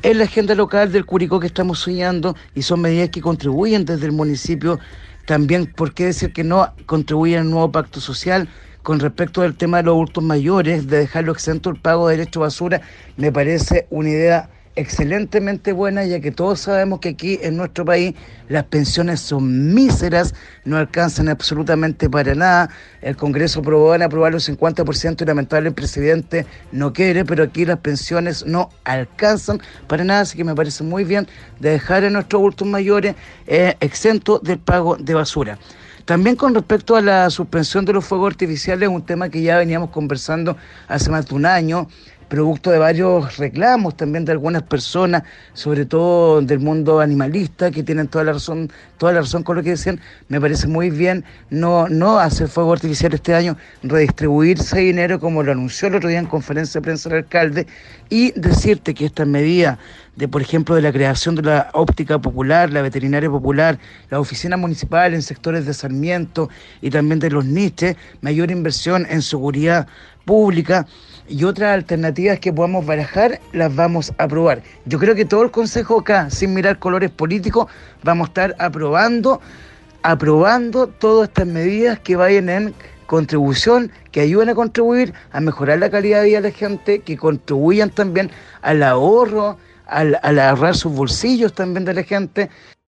en la agenda local del Curicó que estamos soñando y son medidas que contribuyen desde el municipio. También, ¿por qué decir que no contribuyen al nuevo pacto social? Con respecto al tema de los adultos mayores, de dejarlo exento el pago de derecho a basura, me parece una idea excelentemente buena, ya que todos sabemos que aquí en nuestro país las pensiones son míseras, no alcanzan absolutamente para nada. El Congreso aprobó, van a aprobar los 50% y lamentablemente el presidente no quiere, pero aquí las pensiones no alcanzan para nada, así que me parece muy bien de dejar a nuestros adultos mayores exentos del pago de basura. También con respecto a la suspensión de los fuegos artificiales, un tema que ya veníamos conversando hace más de un año, producto de varios reclamos también de algunas personas, sobre todo del mundo animalista, que tienen toda la razón con lo que decían. Me parece muy bien no hacer fuego artificial este año, redistribuir ese dinero como lo anunció el otro día en conferencia de prensa el alcalde, y decirte que esta medida de, por ejemplo, de la creación de la óptica popular, la veterinaria popular, la oficina municipal en sectores de Sarmiento y también de los niches, mayor inversión en seguridad pública y otras alternativas que podamos barajar, las vamos a aprobar. Yo creo que todo el Consejo acá, sin mirar colores políticos, vamos a estar aprobando todas estas medidas que vayan en contribución, que ayuden a contribuir a mejorar la calidad de vida de la gente, que contribuyan también al ahorro, al ahorrar sus bolsillos también de la gente.